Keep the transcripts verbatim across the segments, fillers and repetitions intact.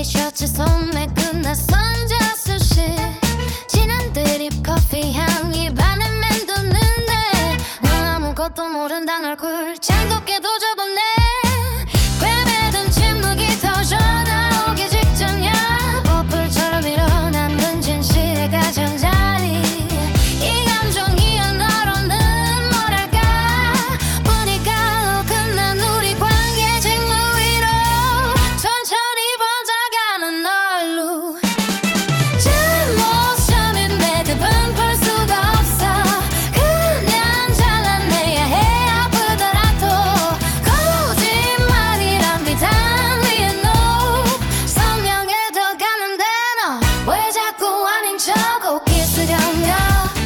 티셔츠 소매 끝났어 자수시 진한 드립 커피 향이 반에 맴도는데 넌 아무것도 모른다는 얼굴 즐겁게도 접었네 꿰매든 침묵이 터져 나오기 직전이야 버플처럼 일어나는 진실의 가장자리 이 감정이야 너로는 뭐랄까 보니까 끝난 우리 관계 직무 위로 천천히 번져가는 널로 제 모습인 매듭은 풀 수가 없어 그냥 잘라내야 해 아프더라도 거짓말이란 비단 위에 no 선명해져 가는데 너 왜 자꾸 아닌 척 웃기스려냐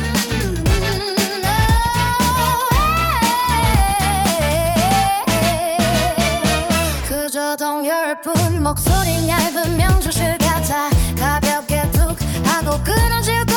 그저 동요일뿐 목소리 얇은 명조실 같아 가볍게 툭 하고 끊어질